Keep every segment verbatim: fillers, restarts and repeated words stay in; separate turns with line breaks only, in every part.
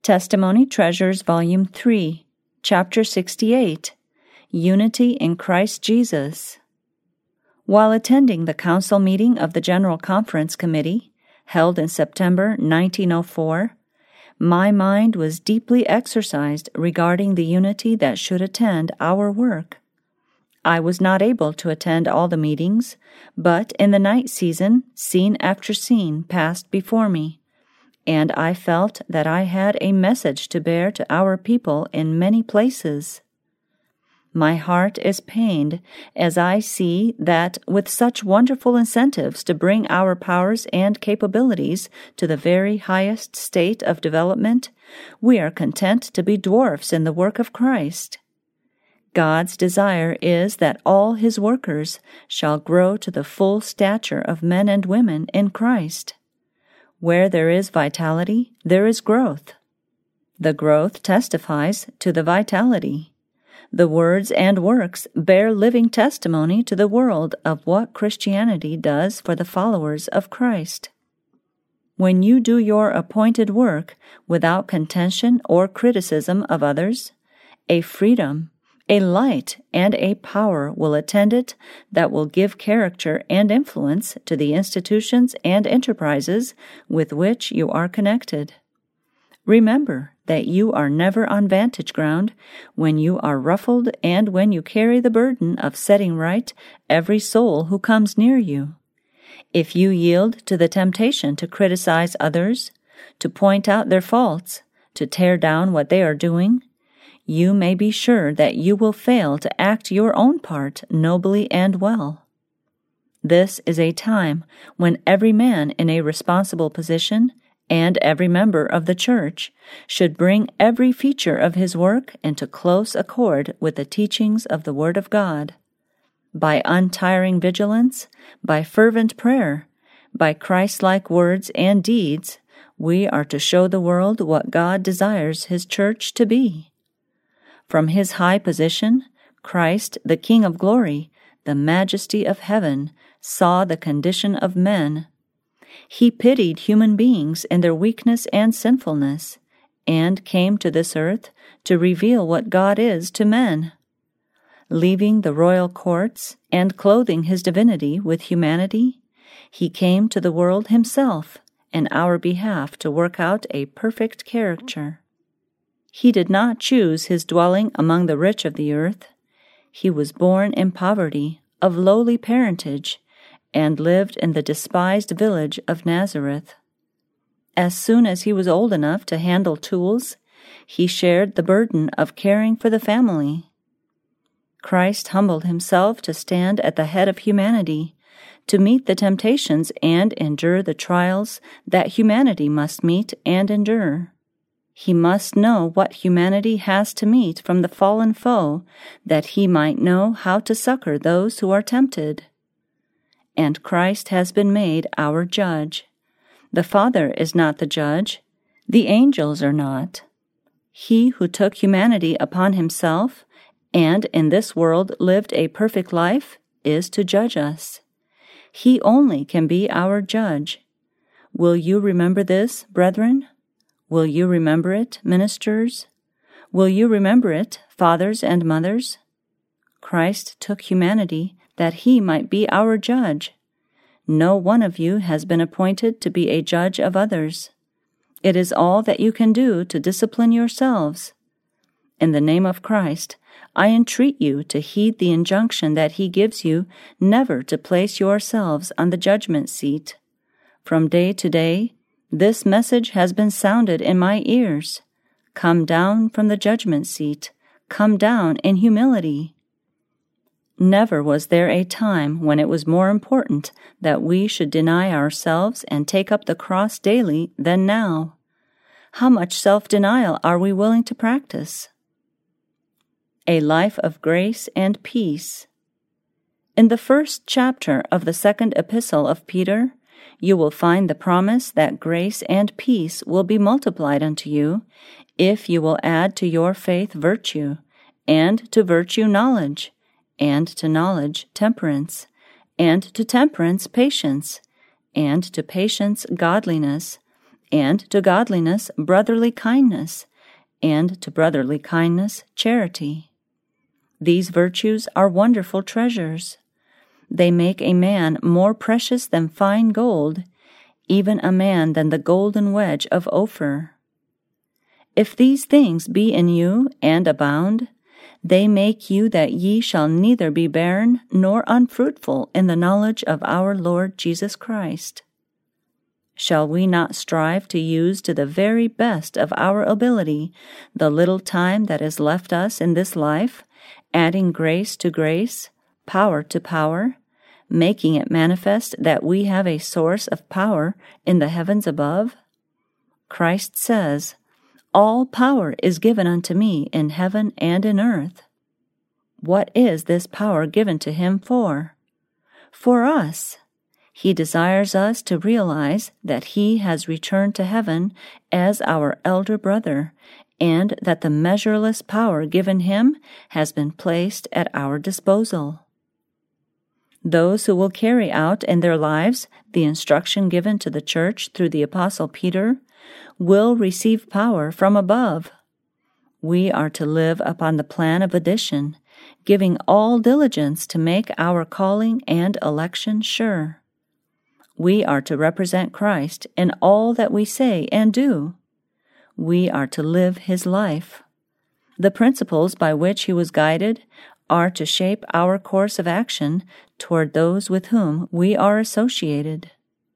Testimony Treasures, Volume three, Chapter sixty-eight, Unity in Christ Jesus. While attending the council meeting of the General Conference Committee, held in September nineteen oh four, my mind was deeply exercised regarding the unity that should attend our work. I was not able to attend all the meetings, but in the night season, scene after scene passed before me, and I felt that I had a message to bear to our people in many places. My heart is pained as I see that with such wonderful incentives to bring our powers and capabilities to the very highest state of development, we are content to be dwarfs in the work of Christ. God's desire is that all His workers shall grow to the full stature of men and women in Christ. Where there is vitality, there is growth. The growth testifies to the vitality. The words and works bear living testimony to the world of what Christianity does for the followers of Christ. When you do your appointed work without contention or criticism of others, a freedom, a light, and a power will attend it that will give character and influence to the institutions and enterprises with which you are connected. Remember that you are never on vantage ground when you are ruffled and when you carry the burden of setting right every soul who comes near you. If you yield to the temptation to criticize others, to point out their faults, to tear down what they are doing, you may be sure that you will fail to act your own part nobly and well. This is a time when every man in a responsible position and every member of the church should bring every feature of his work into close accord with the teachings of the Word of God. By untiring vigilance, by fervent prayer, by Christ-like words and deeds, we are to show the world what God desires His church to be. From His high position, Christ, the King of glory, the majesty of heaven, saw the condition of men. He pitied human beings in their weakness and sinfulness, and came to this earth to reveal what God is to men. Leaving the royal courts and clothing His divinity with humanity, He came to the world Himself in our behalf to work out a perfect character. He did not choose His dwelling among the rich of the earth. He was born in poverty, of lowly parentage, and lived in the despised village of Nazareth. As soon as he was old enough to handle tools, he shared the burden of caring for the family. Christ humbled Himself to stand at the head of humanity, to meet the temptations and endure the trials that humanity must meet and endure. He must know what humanity has to meet from the fallen foe, that He might know how to succor those who are tempted. And Christ has been made our judge. The Father is not the judge. The angels are not. He who took humanity upon Himself, and in this world lived a perfect life, is to judge us. He only can be our judge. Will you remember this, brethren? Will you remember it, ministers? Will you remember it, fathers and mothers? Christ took humanity that He might be our judge. No one of you has been appointed to be a judge of others. It is all that you can do to discipline yourselves. In the name of Christ, I entreat you to heed the injunction that He gives you never to place yourselves on the judgment seat. From day to day, this message has been sounded in my ears. Come down from the judgment seat. Come down in humility. Never was there a time when it was more important that we should deny ourselves and take up the cross daily than now. How much self-denial are we willing to practice? A life of grace and peace. In the first chapter of the second epistle of Peter, you will find the promise that grace and peace will be multiplied unto you if you will add to your faith virtue, and to virtue knowledge, and to knowledge temperance, and to temperance patience, and to patience godliness, and to godliness brotherly kindness, and to brotherly kindness charity. These virtues are wonderful treasures. They make a man more precious than fine gold, even a man than the golden wedge of Ophir. If these things be in you and abound, they make you that ye shall neither be barren nor unfruitful in the knowledge of our Lord Jesus Christ. Shall we not strive to use to the very best of our ability the little time that is left us in this life, adding grace to grace, power to power, making it manifest that we have a source of power in the heavens above? Christ says, "All power is given unto me in heaven and in earth." What is this power given to him for? For us. He desires us to realize that he has returned to heaven as our elder brother, and that the measureless power given him has been placed at our disposal. Those who will carry out in their lives the instruction given to the church through the Apostle Peter will receive power from above. We are to live upon the plan of addition, giving all diligence to make our calling and election sure. We are to represent Christ in all that we say and do. We are to live his life. The principles by which he was guided are to shape our course of action toward those with whom we are associated.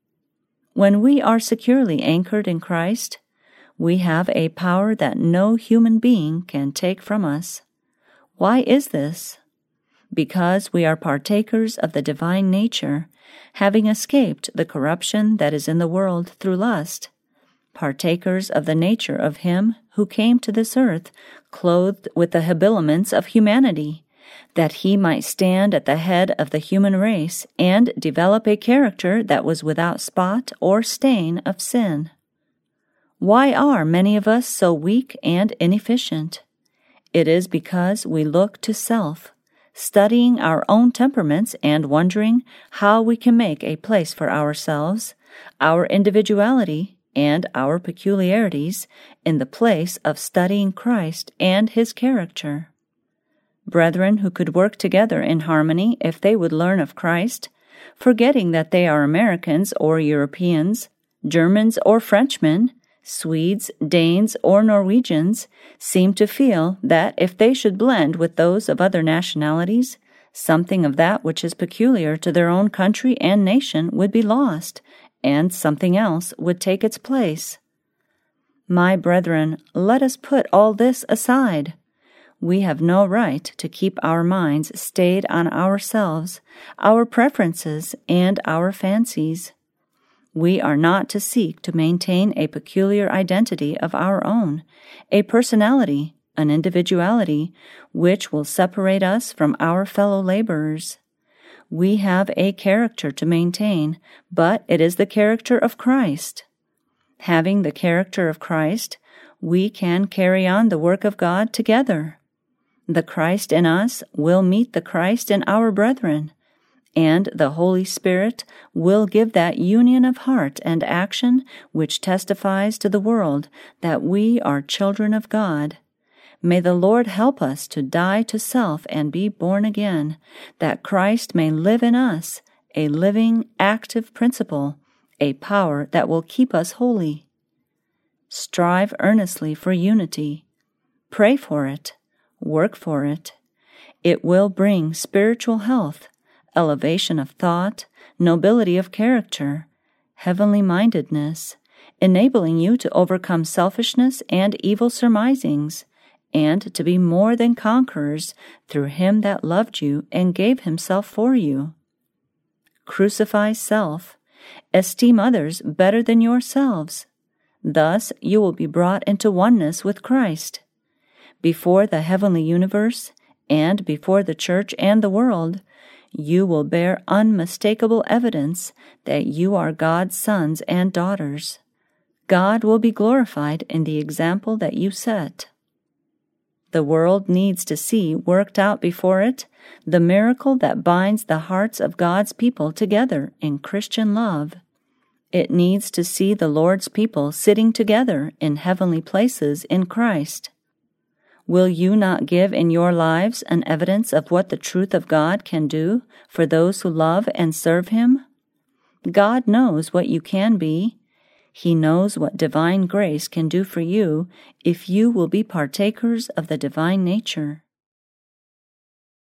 When we are securely anchored in Christ, we have a power that no human being can take from us. Why is this? Because we are partakers of the divine nature, having escaped the corruption that is in the world through lust, partakers of the nature of him who came to this earth clothed with the habiliments of humanity, that he might stand at the head of the human race and develop a character that was without spot or stain of sin. Why are many of us so weak and inefficient? It is because we look to self, studying our own temperaments and wondering how we can make a place for ourselves, our individuality, and our peculiarities in the place of studying Christ and his character. Brethren who could work together in harmony if they would learn of Christ, forgetting that they are Americans or Europeans, Germans or Frenchmen, Swedes, Danes, or Norwegians, seem to feel that if they should blend with those of other nationalities, something of that which is peculiar to their own country and nation would be lost, and something else would take its place. My brethren, let us put all this aside. We have no right to keep our minds stayed on ourselves, our preferences, and our fancies. We are not to seek to maintain a peculiar identity of our own, a personality, an individuality, which will separate us from our fellow laborers. We have a character to maintain, but it is the character of Christ. Having the character of Christ, we can carry on the work of God together. The Christ in us will meet the Christ in our brethren, and the Holy Spirit will give that union of heart and action which testifies to the world that we are children of God. May the Lord help us to die to self and be born again, that Christ may live in us, a living, active principle, a power that will keep us holy. Strive earnestly for unity. Pray for it. Work for it. It will bring spiritual health, elevation of thought, nobility of character, heavenly mindedness, enabling you to overcome selfishness and evil surmisings, and to be more than conquerors through him that loved you and gave himself for you. Crucify self. Esteem others better than yourselves. Thus you will be brought into oneness with Christ. Before the heavenly universe, and before the church and the world, you will bear unmistakable evidence that you are God's sons and daughters. God will be glorified in the example that you set. The world needs to see worked out before it the miracle that binds the hearts of God's people together in Christian love. It needs to see the Lord's people sitting together in heavenly places in Christ. Will you not give in your lives an evidence of what the truth of God can do for those who love and serve Him? God knows what you can be. He knows what divine grace can do for you if you will be partakers of the divine nature.